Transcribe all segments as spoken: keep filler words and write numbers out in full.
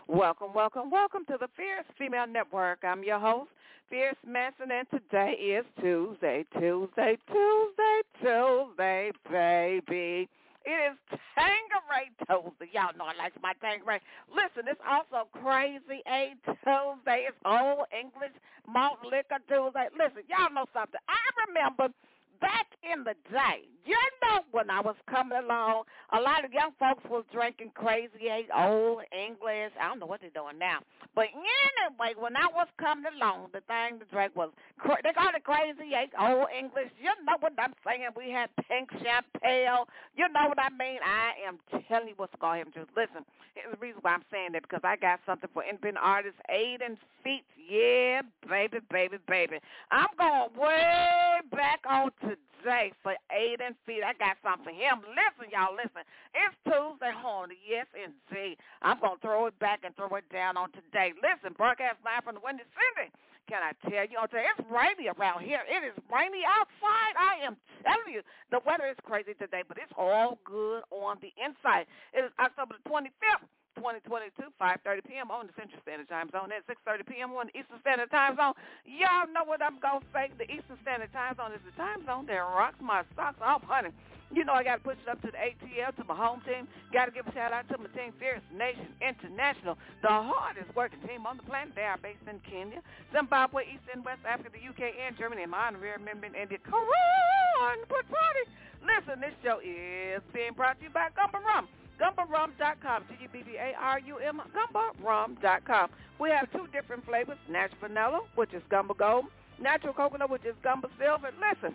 Welcome, welcome, welcome to the Fierce Female Network. I'm your host, Fierce Manson, and today is Tuesday, Tuesday, Tuesday, Tuesday, baby. It is Tangeray Tuesday. Y'all know I like my Tangeray. Listen, it's also Crazy Eight Tuesday. It's Old English Malt Liquor Tuesday. Listen, y'all know something. I remember back in the day, you know, when I was coming along, a lot of young folks was drinking Crazy Eight, Old English. I don't know what they're doing now. But anyway, when I was coming along, the thing to drink was, they called it Crazy Eight, Old English. You know what I'm saying? We had pink champagne. You know what I mean? I am telling you what's going on. Just listen, here's the reason why I'm saying that, because I got something for independent artists, Aiden Feet. Yeah, baby, baby, baby. I'm going way back on today for Aiden Feet. I got something for him. Listen, y'all, listen. It's Tuesday, honey. Yes, indeed. I'm going to throw it back and throw it down on today. Listen, broadcast live from the Windy City. Can I tell you? It's rainy around here. It is rainy outside. I am telling you. The weather is crazy today, but it's all good on the inside. It is October the twenty-fifth. twenty twenty-two, five thirty p.m. on the Central Standard Time Zone, at six thirty p.m. on the Eastern Standard Time Zone. Y'all know what I'm going to say. The Eastern Standard Time Zone is the time zone that rocks my socks off, honey. You know I got to push it up to the A T L, to my home team. Got to give a shout-out to my team, Fierce Nation International, the hardest working team on the planet. They are based in Kenya, Zimbabwe, East and West Africa, the U K, and Germany, and my honorary member in the Quran Party. Listen, this show is being brought to you by Gumba Rum. Gumba Rum dot com, G U B B A R U M, Gumba Rum dot com. We have two different flavors, natural vanilla, which is Gumba Gold, natural coconut, which is Gumba Silver. Listen,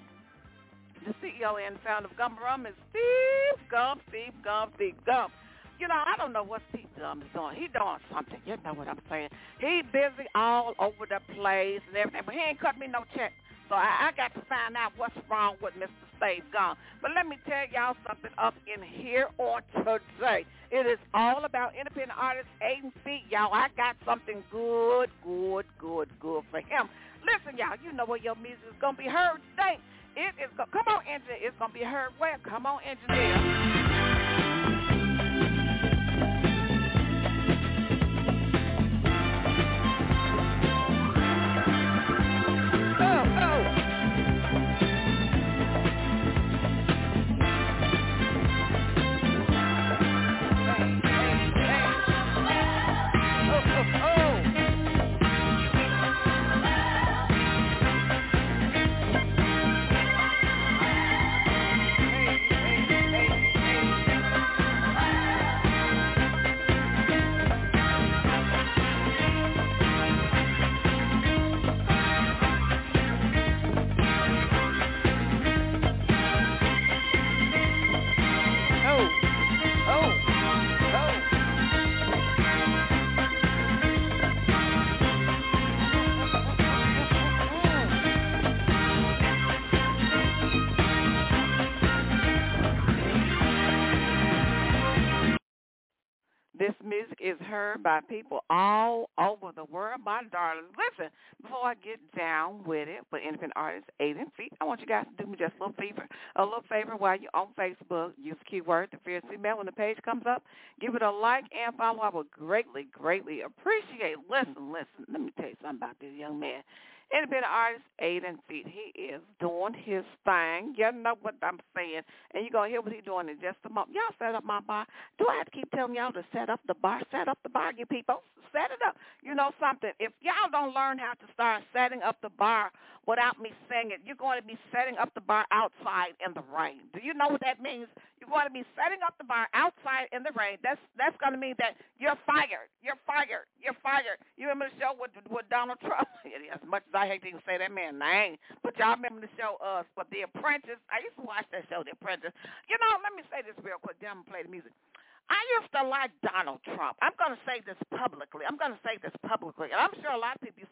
the C E O and founder of Gumba Rum is Steve Gump, Steve Gump, Steve Gump. You know, I don't know what Steve Gump is doing. He doing something. You know what I'm saying? He busy all over the place and everything, but he ain't cut me no check. So I, I got to find out what's wrong with Mister Steve Gump. But let me tell y'all something up in here on today. It is all about independent artist Aiden Feet, y'all. I got something good, good, good, good for him. Listen, y'all, you know where your music is going to be heard today. It is go- Come on, engineer. It's going to be heard where? Come on, engineer. This music is heard by people all over the world, my darlings. Listen, before I get down with it for independent artist Aiden Feet, I want you guys to do me just a little favor. A little favor while you're on Facebook. Use the keyword, The Fierce Female. When the page comes up, give it a like and follow. I would greatly, greatly appreciate. Listen, listen. Let me tell you something about this young man. Independent artist Aiden Feet. He is doing his thing. You know what I'm saying. And you're going to hear what he's doing in just a moment. Y'all set up my bar. Do I have to keep telling y'all to set up the bar? Set up the bar, you people. Set it up. You know something? If y'all don't learn how to start setting up the bar without me saying it, you're going to be setting up the bar outside in the rain. Do you know what that means? You're going to be setting up the bar outside in the rain. That's that's going to mean that you're fired. You're fired. You're fired. You remember the show with, with Donald Trump? As much as I hate to even say that man's name, but y'all remember the show uh, but The Apprentice? I used to watch that show, The Apprentice. You know, let me say this real quick. Then I'm going to play the music. I used to like Donald Trump. I'm going to say this publicly. I'm going to say this publicly. And I'm sure a lot of people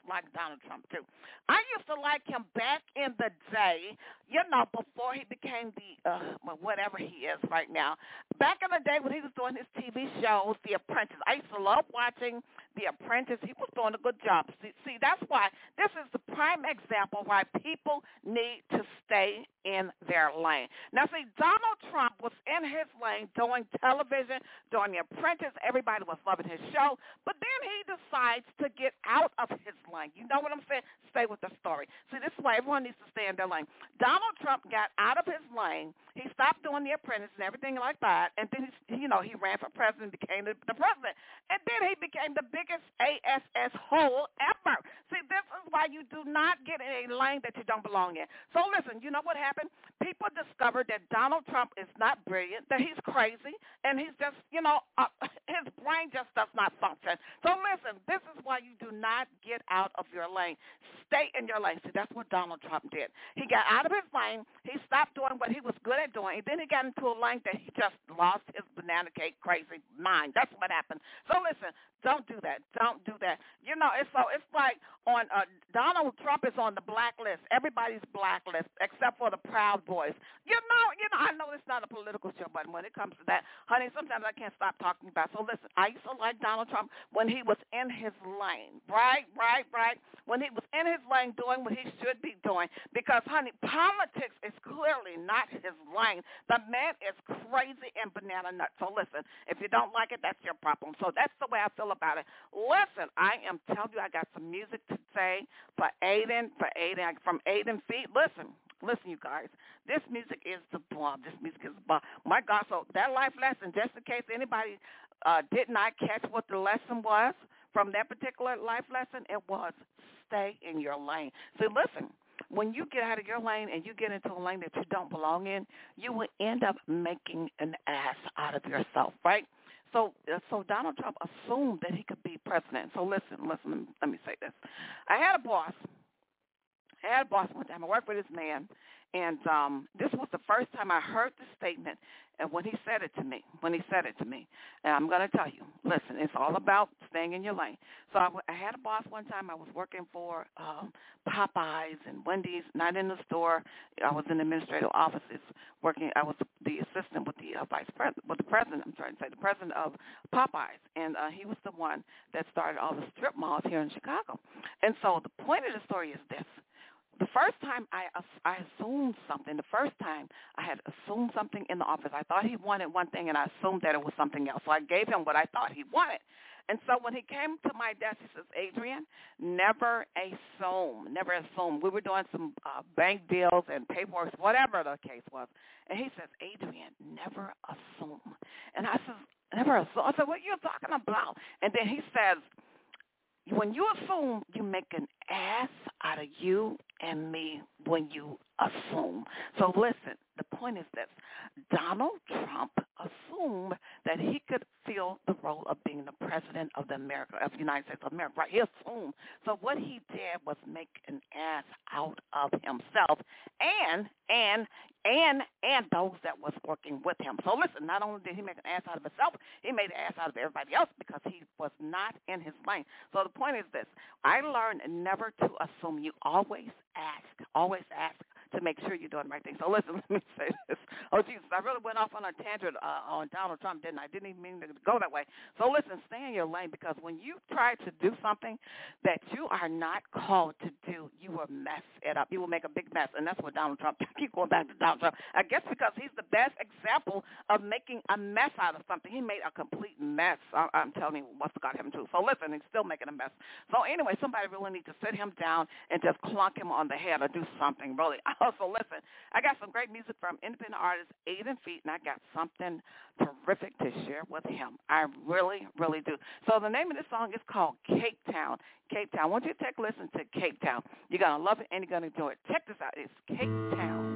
like Donald Trump, too. I used to like him back in the day, you know, before he became the, uh, well, whatever he is right now. Back in the day when he was doing his T V shows, The Apprentice, I used to love watching The Apprentice. He was doing a good job. See, see, that's why this is the prime example why people need to stay in their lane. Now, see, Donald Trump was in his lane doing television, doing The Apprentice. Everybody was loving his show. But then he decides to get out of his lane. You know what I'm saying? Stay with the story. See, this is why everyone needs to stay in their lane. Donald Trump got out of his lane. He stopped doing The Apprentice and everything like that. And then, he, you know, he ran for president, became the, the president. And then he became the biggest A S S hole ever. See, this is why you do not get in a lane that you don't belong in. So listen, you know what happened? People discovered that Donald Trump is not brilliant, that he's crazy, and he's just, you know, uh, his brain just does not function. So listen, this is why you do not get out of your lane. Stay in your lane. See, that's what Donald Trump did. He got out of his lane. He stopped doing what he was good at doing. And then he got into a lane that he just lost his banana cake crazy mind. That's what happened. So listen, don't do that. Don't do that. You know, it's so it's like on uh, Donald Trump is on the blacklist. Everybody's blacklist except for the Proud Boys. You know, you know. I know it's not a political show, but when it comes to that, honey, sometimes I can't stop talking about. So listen, I used to like Donald Trump when he was in his lane, right, right, right. When he was in his lane doing what he should be doing, because honey, politics is clearly not his lane. The man is crazy and banana nuts. So listen, if you don't like it, that's your problem. So that's the way I feel about it. Listen, I am telling you, I got some music to say for Aiden, for Aiden, from Aiden Feet. Listen, listen, you guys, this music is the bomb. This music is the bomb. My God, so that life lesson, just in case anybody uh, did not catch what the lesson was from that particular life lesson, it was stay in your lane. So listen, when you get out of your lane and you get into a lane that you don't belong in, you will end up making an ass out of yourself, right? So uh, so Donald Trump assumed that he could be president. So listen, listen, let me say this. I had a boss. I had a boss one time. I worked with this man, and um, this was the first time I heard the statement, and when he said it to me, when he said it to me, and I'm going to tell you, listen, it's all about staying in your lane. So I, I had a boss one time. I was working for um, Popeyes and Wendy's, not in the store. I was in administrative offices working. I was the assistant with the uh, vice president, with the president, I'm trying to say, the president of Popeyes, and uh, he was the one that started all the strip malls here in Chicago. And so the point of the story is this. The first time I I assumed something, the first time I had assumed something in the office, I thought he wanted one thing, and I assumed that it was something else. So I gave him what I thought he wanted. And so when he came to my desk, he says, Adrian, never assume, never assume. We were doing some uh, bank deals and paperwork, whatever the case was. And he says, Adrian, never assume. And I said, never assume. I said, what are you talking about? And then he says, when you assume, you make an ass out of you and me when you assume. So listen, the point is this. Donald Trump assumed that he could fill the role of being the president of the America, of the United States of America. Right? He assumed. So what he did was make an ass out of himself and and and and those that was working with him. So listen, not only did he make an ass out of himself, he made an ass out of everybody else because he was not in his lane. So the point is this. I learned never to assume. You always ask, always ask to make sure you're doing the right thing. So listen, let me say this. Oh, Jesus, I really went off on a tangent uh, on Donald Trump, didn't I? I didn't even mean to go that way. So listen, stay in your lane, because when you try to do something that you are not called to do, you will mess it up. You will make a big mess, and that's what Donald Trump, I keep going back to Donald Trump. I guess because he's the best example of making a mess out of something. He made a complete mess. I, I'm telling you what's got him to. So listen, he's still making a mess. So anyway, somebody really needs to sit him down and just clunk him on the head or do something, really. Also, listen, I got some great music from independent artist Aiden Feet, and I got something terrific to share with him. I really, really do. So the name of this song is called Cape Town. Cape Town. I want you to take a listen to Cape Town. You're going to love it, and you're going to enjoy it. Check this out. It's Cape Town.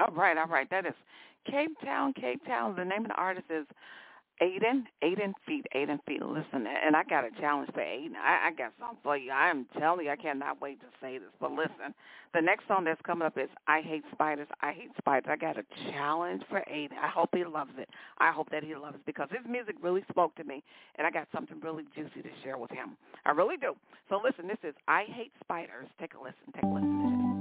All right, all right. That is Cape Town, Cape Town. The name of the artist is Aiden, Aiden Feet, Aiden Feet. Listen, and I got a challenge for Aiden. I, I got something for you. I am telling you, I cannot wait to say this. But listen, the next song that's coming up is I Hate Spiders, I Hate Spiders. I got a challenge for Aiden. I hope he loves it. I hope that he loves it because his music really spoke to me, and I got something really juicy to share with him. I really do. So listen, this is I Hate Spiders. Take a listen. Take a listen to this.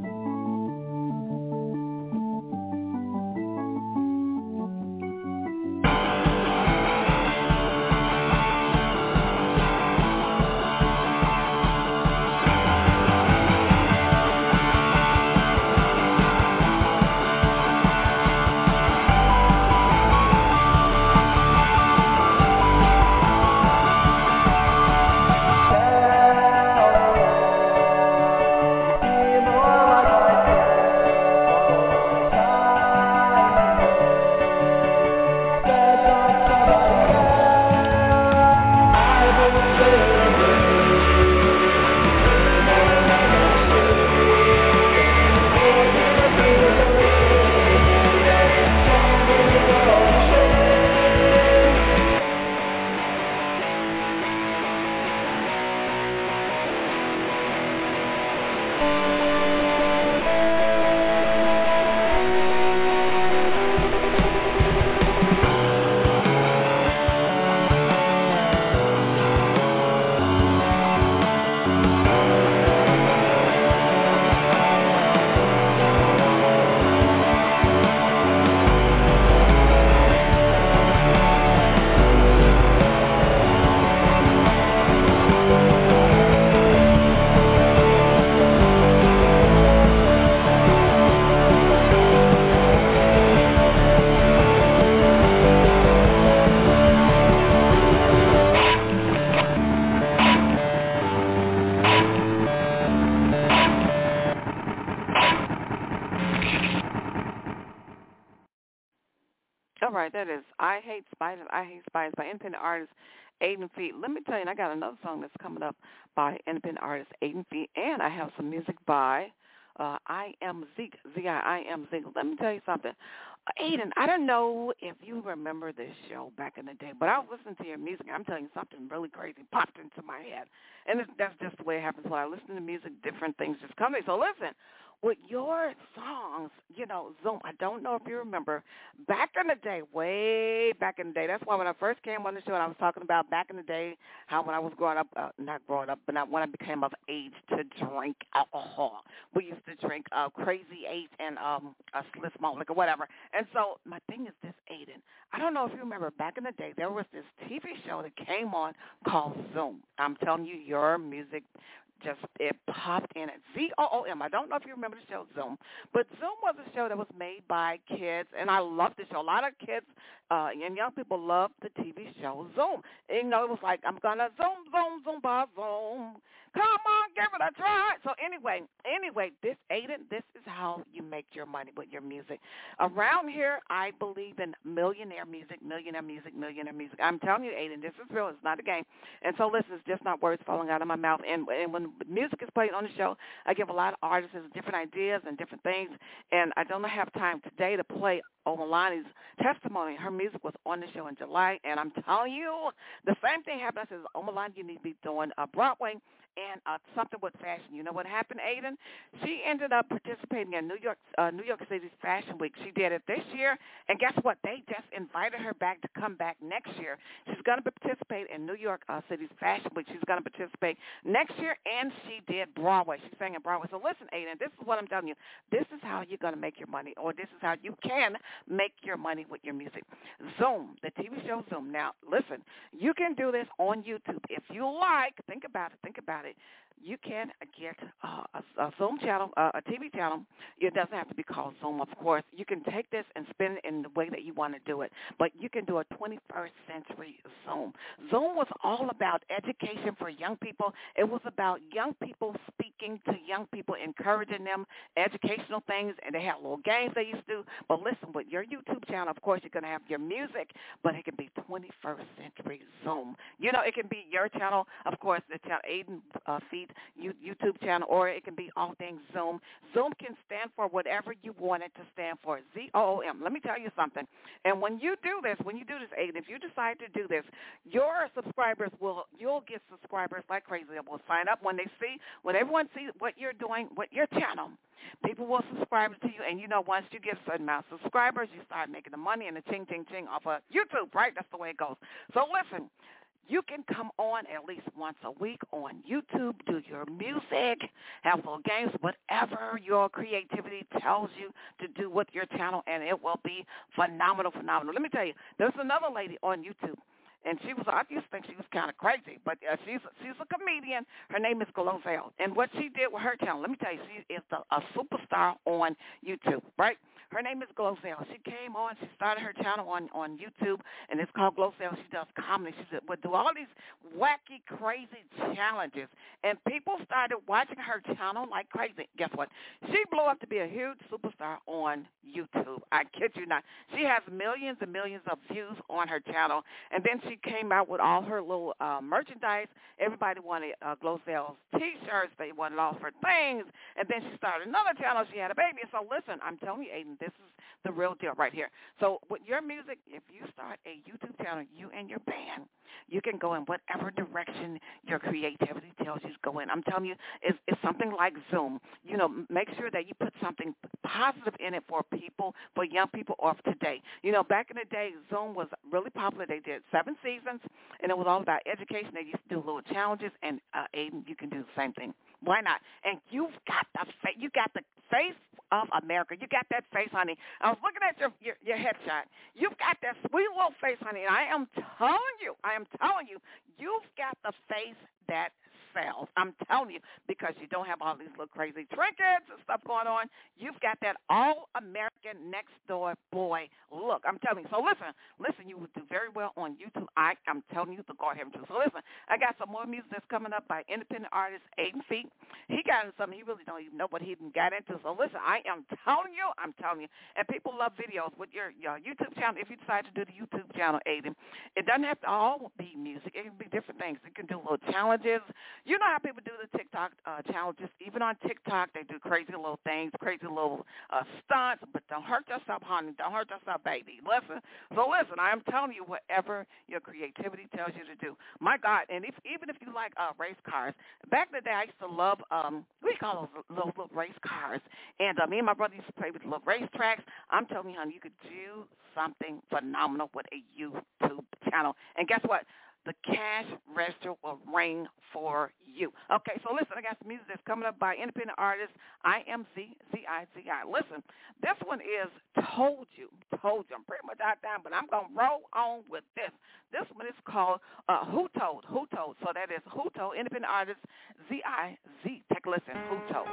All right, that is I Hate Spiders, I Hate Spiders by independent artist Aiden Feet. Let me tell you, I got another song that's coming up by independent artist Aiden Feet, and I have some music by uh, I Am Zeke, Z I I Am Zeke. Let me tell you something. Uh, Aiden, I don't know if you remember this show back in the day, but I was listening to your music. I'm telling you, something really crazy popped into my head, and it's, that's just the way it happens when I listen to music, different things just come to me. So listen. With your songs, you know, Zoom, I don't know if you remember, back in the day, way back in the day, that's why when I first came on the show and I was talking about back in the day, how when I was growing up, uh, not growing up, but not when I became of age to drink alcohol. We used to drink uh, Crazy Eight and um, a Sliss Malt Liquor, whatever. And so my thing is this, Aiden. I don't know if you remember, back in the day, there was this T V show that came on called Zoom. I'm telling you, your music just it popped in at Z O O M. I don't know if you remember the show Zoom, but Zoom was a show that was made by kids, and I loved the show. A lot of kids uh, and young people loved the T V show Zoom. And, you know, it was like, I'm going to zoom, zoom, zoom, by zoom. Come on, give it a try. So anyway, anyway, this, Aiden, this is how you make your money with your music. Around here, I believe in millionaire music, millionaire music, millionaire music. I'm telling you, Aiden, this is real. It's not a game. And so listen, it's just not words falling out of my mouth. And, and when music is played on the show, I give a lot of artists different ideas and different things. And I don't have time today to play Omalani's testimony. Her music was on the show in July. And I'm telling you, the same thing happened. I said, Omalani, you need to be doing uh, Broadway and uh, something with fashion. You know what happened, Aiden? She ended up participating in New York uh, New York City's Fashion Week. She did it this year, and guess what? They just invited her back to come back next year. She's going to participate in New York uh, City's Fashion Week. She's going to participate next year, and she did Broadway. She sang in Broadway. So listen, Aiden, this is what I'm telling you. This is how you're going to make your money, or this is how you can make your money with your music. Zoom, the T V show Zoom. Now, listen, you can do this on YouTube. If you like, think about it, think about it. You can get uh, a, a Zoom channel, uh, a T V channel. It doesn't have to be called Zoom, of course. You can take this and spin it in the way that you want to do it. But you can do a twenty-first century Zoom. Zoom was all about education for young people. It was about young people speak speaking to young people, encouraging them, educational things, and they have little games they used to do. But listen, with your YouTube channel, of course, you're going to have your music, but it can be twenty-first century Zoom. You know, it can be your channel, of course, the channel Aiden uh, Feed YouTube channel, or it can be all things Zoom. Zoom can stand for whatever you want it to stand for, Z O O M. Let me tell you something. And when you do this, when you do this, Aiden, if you decide to do this, your subscribers will, you'll get subscribers like crazy. They will sign up when they see, when everyone sees what you're doing with your channel. People will subscribe to you, and you know, once you get a certain amount of subscribers, you start making the money and the ching, ching, ching off of YouTube, right? That's the way it goes. So listen, you can come on at least once a week on YouTube, do your music, have little games, whatever your creativity tells you to do with your channel, and it will be phenomenal, phenomenal. Let me tell you, there's another lady on YouTube. And she was, I used to think she was kind of crazy, but uh, she's she's a comedian. Her name is Glozell. And what she did with her channel, let me tell you, she is the, a superstar on YouTube, right? Her name is Glozell. She came on, she started her channel on, on YouTube, and it's called Glozell. She does comedy. She would do all these wacky, crazy challenges. And people started watching her channel like crazy. Guess what? She blew up to be a huge superstar on YouTube. I kid you not. She has millions and millions of views on her channel. And then she came out with all her little uh, merchandise. Everybody wanted uh, Glozell's T-shirts. They wanted all of her things. And then she started another channel. She had a baby. So listen, I'm telling you, Aiden, this is the real deal right here. So with your music, if you start a YouTube channel, you and your band, you can go in whatever direction your creativity tells you to go in. I'm telling you, it's, it's something like Zoom. You know, make sure that you put something positive in it for people, for young people of today. You know, back in the day, Zoom was really popular. They did seven seasons, and it was all about education. They used to do little challenges, and uh, Aiden, you can do the same thing. Why not? And you've got the fa- you got the face of America. You got that face, honey. I was looking at your, your your headshot. You've got that sweet little face, honey. And I am telling you, I am telling you, you've got the face that sells. I'm telling you, because you don't have all these little crazy trinkets and stuff going on. You've got that all-American next-door boy look. I'm telling you. So listen, listen, you will do very well on YouTube. I, I'm telling you, the God heaven too. So listen, I got some more music that's coming up by independent artist Aiden Feet. He got into something he really don't even know what he got into. So listen, I am telling you, I'm telling you, and people love videos with your, your YouTube channel. If you decide to do the YouTube channel, Aiden, it doesn't have to all be music. It can be different things. You can do little challenges. You know how people do the TikTok uh, challenges. Even on TikTok, they do crazy little things, crazy little uh, stunts. But don't hurt yourself, honey. Don't hurt yourself, baby. Listen. So listen, I am telling you whatever your creativity tells you to do. My God, and if, even if you like uh, race cars, back in the day I used to love, um, what do you call those little, little race cars? And uh, me and my brother used to play with little race tracks. I'm telling you, honey, you could do something phenomenal with a YouTube channel. And guess what? The cash register will ring for you. Okay, so listen, I got some music that's coming up by independent artist I M Z Z I Z I. Listen, this one is Told You. Told You. I'm pretty much out of time, but I'm going to roll on with this. This one is called uh, Who Told? Who Told? So that is Who Told, independent artist Z I Z. Take a listen. Who Told?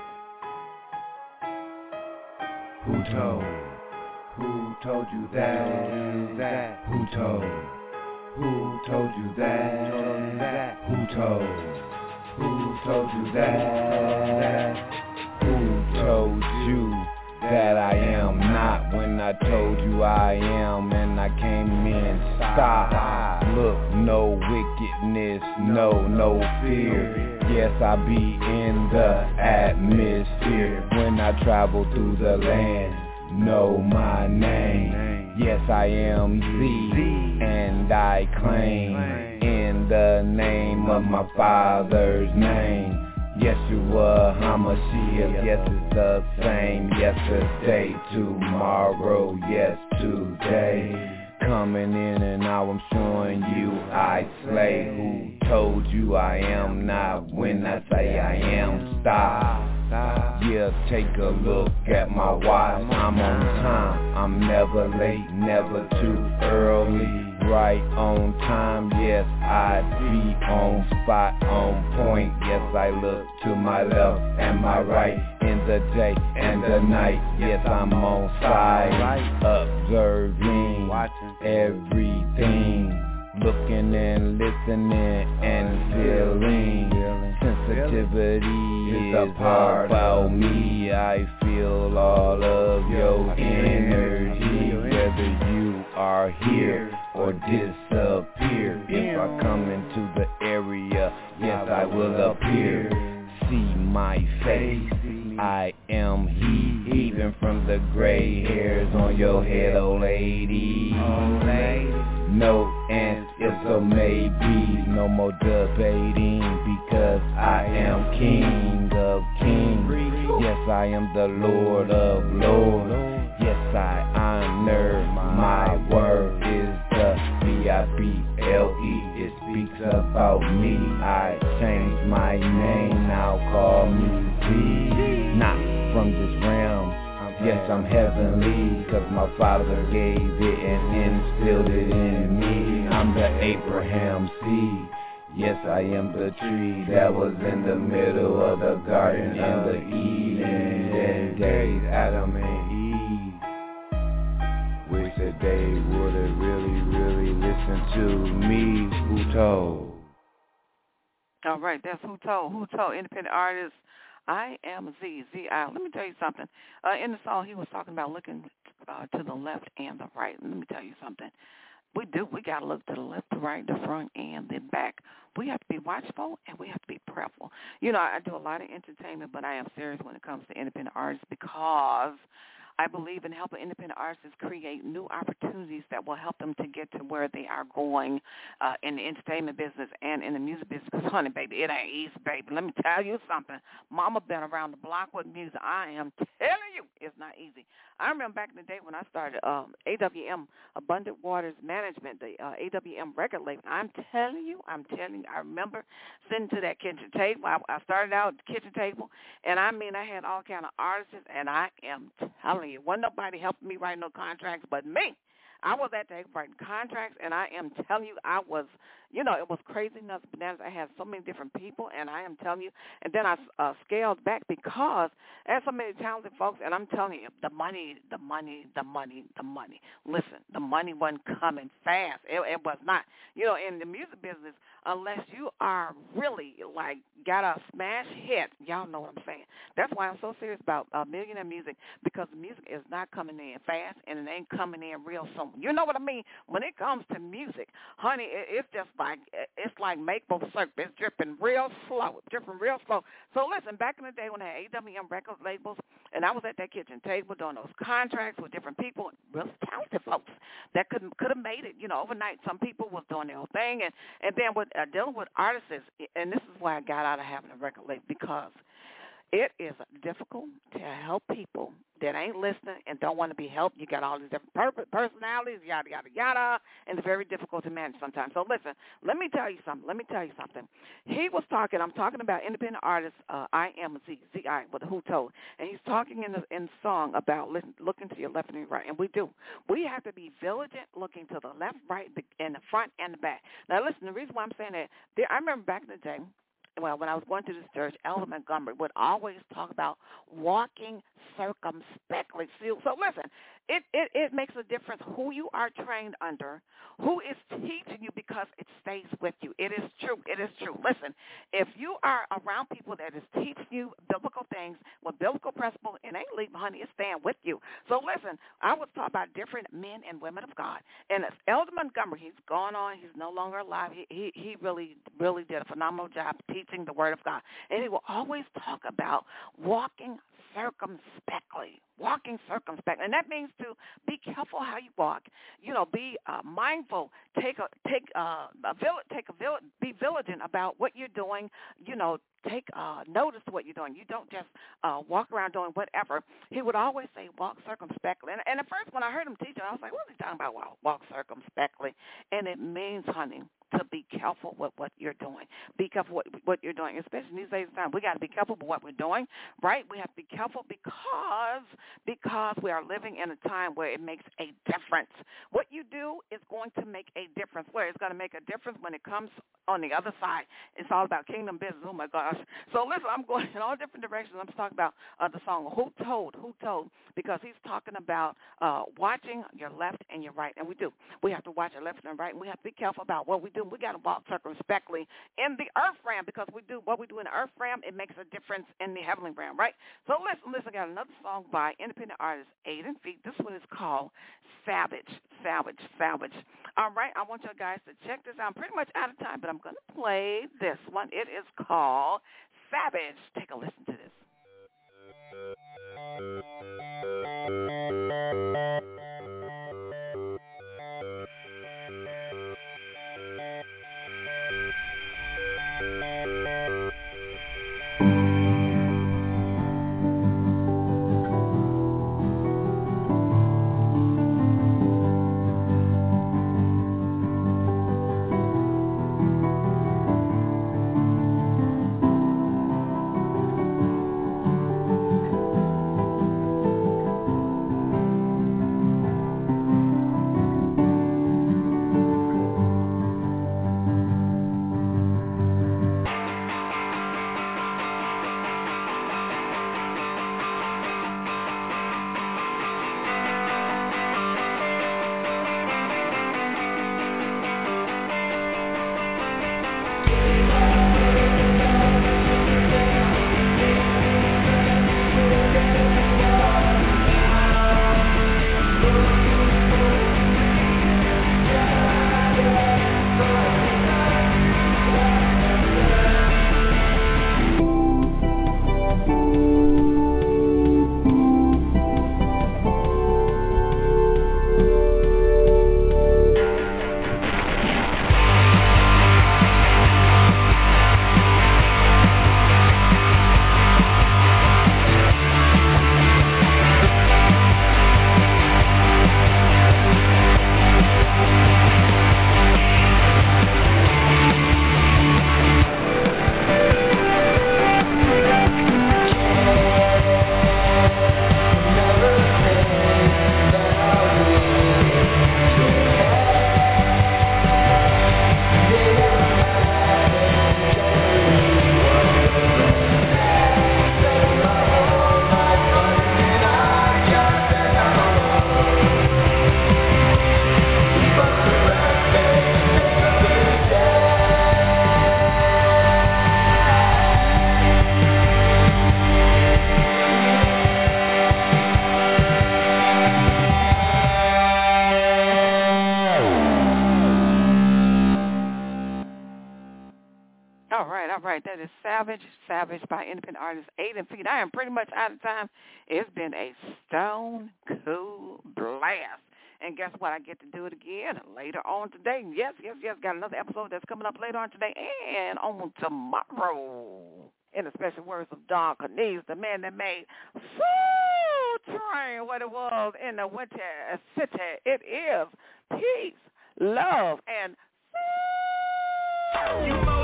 Who told? Who told you that? that? Who told? Who told you that? Who told? Who told you that? Who told you that I am not when I told you I am and I came in? Stop. Look, no wickedness, no, no fear. Yes, I be in the atmosphere when I travel through the land. Know my name. Yes, I am Z, and I claim in the name of my Father's name. Yeshua HaMashiach, yes, it's the same. Yesterday, tomorrow, yes, today. Coming in and now I'm showing you I slay. Who told you I am not when I say I am? Stop. Yeah, take a look at my watch. I'm on time. I'm never late, never too early. Right on time, yes, I be on spot, on point. Yes, I look to my left and my right in the day and the night. Yes, I'm on side, observing everything, looking and listening and feeling. Sensitive Positivity is a part about me. I feel all of your energy, whether you are here or disappear. If I come into the area, yes, I will appear. See my face, I am he, even from the gray hairs on your head, old lady. No ands, ifs or maybes, no more debating, because I am King of Kings. Yes, I am the Lord of Lords. Yes, I honor my word is the B I B L E. It speaks about me. I changed my name, now call me Z. Not from this realm, yes, I'm heavenly, cause my father gave it and instilled it in me. I'm the Abraham seed. Yes, I am the tree that was in the middle of the garden in the Eden days, Adam and Eve. Wish that they would've really, really listened to me. Who told? All right, that's Who Told. Who Told, independent artist. I am Z, Z I. Let me tell you something. Uh, in the song, he was talking about looking uh, to the left and the right. Let me tell you something. We do. We got to look to the left, the right, the front, and the back. We have to be watchful, and we have to be prayerful. You know, I do a lot of entertainment, but I am serious when it comes to independent artists because I believe in helping independent artists create new opportunities that will help them to get to where they are going uh, in the entertainment business and in the music business. Because, honey, baby, it ain't easy, baby. Let me tell you something. Mama been around the block with music. I am telling you, it's not easy. I remember back in the day when I started um, A W M, Abundant Waters Management, the uh, A W M record label. I'm telling you, I'm telling you, I remember sitting to that kitchen table. I, I started out at the kitchen table, and I mean, I had all kind of artists, and I am telling you, wasn't nobody helping me write no contracts but me. I was at the writing contracts, and I am telling you, I was, you know, it was crazy nuts, bananas. I had so many different people, and I am telling you, and then I uh, scaled back because I had so many talented folks, and I'm telling you, the money, the money, the money, the money. Listen, the money wasn't coming fast. It, it was not. You know, in the music business, unless you are really, like, got a smash hit, y'all know what I'm saying. That's why I'm so serious about uh, Millionaire Music, because the music is not coming in fast, and it ain't coming in real soon. You know what I mean? When it comes to music, honey, it, it's just like, it's like maple syrup. It's dripping real slow, dripping real slow. So listen, back in the day when I had A W M record labels, and I was at that kitchen table doing those contracts with different people, real talented folks that could could have made it, you know, overnight. Some people was doing their own thing, and, and then with uh, dealing with artists, and this is why I got out of having a record label, because it is difficult to help people that ain't listening and don't want to be helped. You got all these different per- personalities, yada, yada, yada, and it's very difficult to manage sometimes. So listen, let me tell you something. Let me tell you something. He was talking, I'm talking about independent artists, uh, I am Z, Z I, with Who Told, and he's talking in the, in the song about listen, looking to your left and your right, and we do. We have to be vigilant looking to the left, right, and the front and the back. Now listen, the reason why I'm saying that, there, I remember back in the day, well, when I was going to this church, Elder Montgomery would always talk about walking circumspectly. So, so listen, it, it, it makes a difference who you are trained under, who is teaching you, because it stays with you. It is true. It is true. Listen, if you are around people that is teaching you biblical things with biblical principles, it ain't leaving, honey. It's staying with you. So listen, I was talking about different men and women of God. And it's Elder Montgomery. He's gone on. He's no longer alive. He, he, he really, really did a phenomenal job teaching the Word of God. And he will always talk about walking circumspectly, walking circumspectly. And that means to be careful how you walk. You know, be uh, mindful. Take a take uh, a vill- take a vill- be vigilant about what you're doing. You know, take uh, notice to what you're doing. You don't just uh, walk around doing whatever. He would always say, walk circumspectly. And, and at first, when I heard him teach it, I was like, what is he talking about? Walk, walk circumspectly. And it means, honey, to be careful with what you're doing. Be careful what, what you're doing, especially in these days of time. We got to be careful with what we're doing, right? We have to be careful because because we are living in a time where it makes a difference. What you do is going to make a difference. Where it's going to make a difference when it comes on the other side. It's all about kingdom business. Oh, my gosh. So, listen, I'm going in all different directions. I'm talking about uh, the song, Who Told? Who Told? Because he's talking about uh, watching your left and your right. And we do. We have to watch our left and right, and we have to be careful about what we do. We got to walk circumspectly in the earth realm because we do what we do in the earth realm. It makes a difference in the heavenly realm, right? So listen, listen. I got another song by independent artist Aiden Feet. This one is called Savage, Savage, Savage. All right, I want you guys to check this out. I'm pretty much out of time, but I'm going to play this one. It is called Savage. Take a listen to this. That is Savage, Savage by independent artist Aiden Feet. I am pretty much out of time. It's been a stone cool blast. And guess what? I get to do it again later on today. Yes, yes, yes. Got another episode that's coming up later on today and on tomorrow. In the special words of Don Cornelius, the man that made Soul Train what it was in the Winter City. It is peace, love, and soul.